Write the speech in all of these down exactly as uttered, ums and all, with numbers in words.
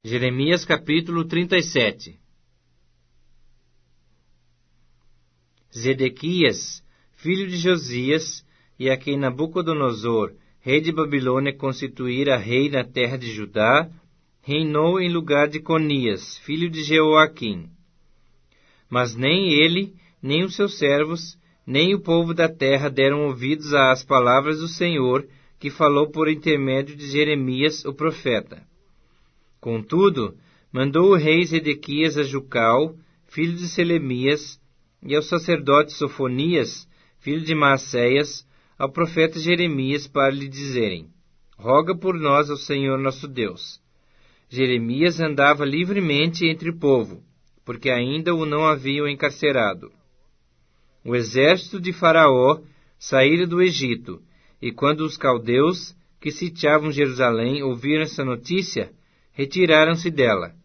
Jeremias capítulo trinta e sete. Zedequias, filho de Josias, e a quem Nabucodonosor, rei de Babilônia, constituíra rei na terra de Judá, reinou em lugar de Conias, filho de Jeoaquim. Mas nem ele, nem os seus servos, nem o povo da terra deram ouvidos às palavras do Senhor, que falou por intermédio de Jeremias, o profeta. Contudo, mandou o rei Zedequias a Jucal, filho de Selemias, e ao sacerdote Sofonias, filho de Maacéias, ao profeta Jeremias, para lhe dizerem: Roga por nós ao Senhor nosso Deus. Jeremias andava livremente entre o povo, porque ainda o não haviam encarcerado. O exército de Faraó saíra do Egito, e quando os caldeus, que sitiavam Jerusalém, ouviram essa notícia, retiraram-se dela.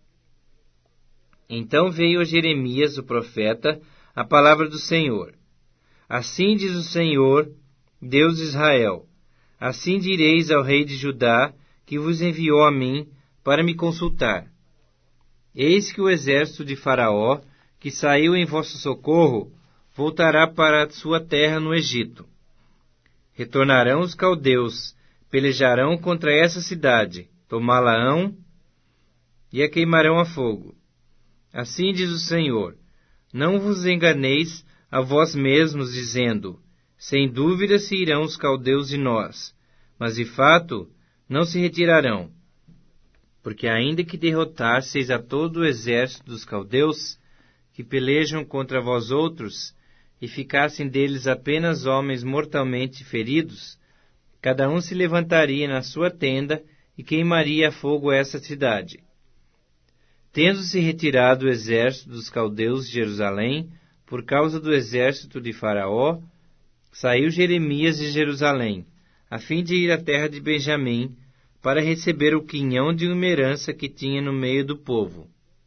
Então veio a Jeremias, o profeta, a palavra do Senhor. Assim diz o Senhor, Deus de Israel: Assim direis ao rei de Judá, que vos enviou a mim, para me consultar: Eis que o exército de Faraó, que saiu em vosso socorro, voltará para a sua terra no Egito. Retornarão os caldeus, pelejarão contra essa cidade, tomá-la-ão e a queimarão a fogo. Assim diz o Senhor: Não vos enganeis a vós mesmos, dizendo: Sem dúvida se irão os caldeus de nós, mas de fato não se retirarão. Porque ainda que derrotasseis a todo o exército dos caldeus, que pelejam contra vós outros, e ficassem deles apenas homens mortalmente feridos, cada um se levantaria na sua tenda e queimaria a fogo essa cidade. Tendo-se retirado o exército dos caldeus de Jerusalém, por causa do exército de Faraó, saiu Jeremias de Jerusalém, a fim de ir à terra de Benjamim, para receber o quinhão de uma herança que tinha no meio do povo.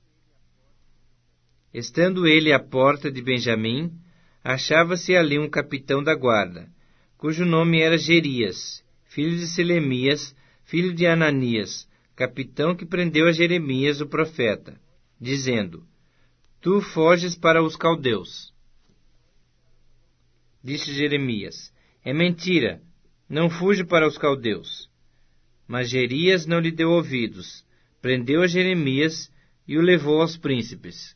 Estando ele à porta de Benjamim, achava-se ali um capitão da guarda, cujo nome era Jerias, filho de Selemias, filho de Ananias, capitão que prendeu a Jeremias, o profeta, dizendo: Tu foges para os caldeus. Disse Jeremias: É mentira, não fujo para os caldeus. Mas Jerias não lhe deu ouvidos, prendeu a Jeremias e o levou aos príncipes.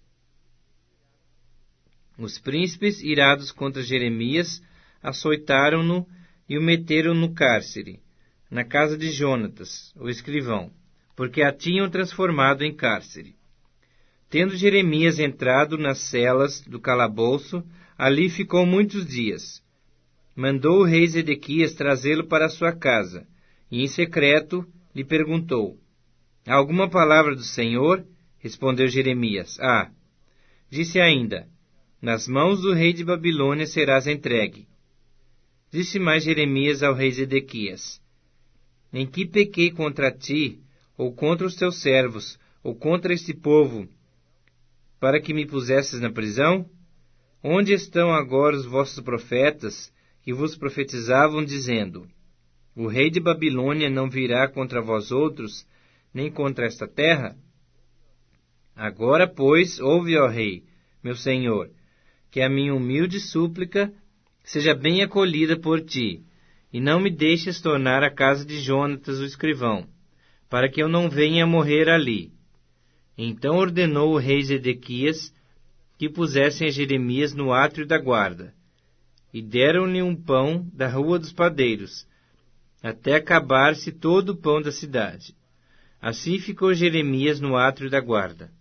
Os príncipes, irados contra Jeremias, açoitaram-no e o meteram no cárcere, na casa de Jonatas, o escrivão, porque a tinham transformado em cárcere. Tendo Jeremias entrado nas celas do calabouço, ali ficou muitos dias. Mandou o rei Zedequias trazê-lo para a sua casa, e em secreto lhe perguntou: Há alguma palavra do Senhor? Respondeu Jeremias: Ah. Disse ainda: Nas mãos do rei de Babilônia serás entregue. Disse mais Jeremias ao rei Zedequias: Em que pequei contra ti, ou contra os teus servos, ou contra este povo, para que me pusesses na prisão? Onde estão agora os vossos profetas, que vos profetizavam, dizendo: O rei de Babilônia não virá contra vós outros, nem contra esta terra? Agora, pois, ouve, ó rei, meu senhor, que a minha humilde súplica seja bem acolhida por ti, e não me deixes tornar à casa de Jonatas, o escrivão, para que eu não venha morrer ali. Então ordenou o rei Zedequias que pusessem a Jeremias no átrio da guarda, e deram-lhe um pão da rua dos padeiros, até acabar-se todo o pão da cidade. Assim ficou Jeremias no átrio da guarda.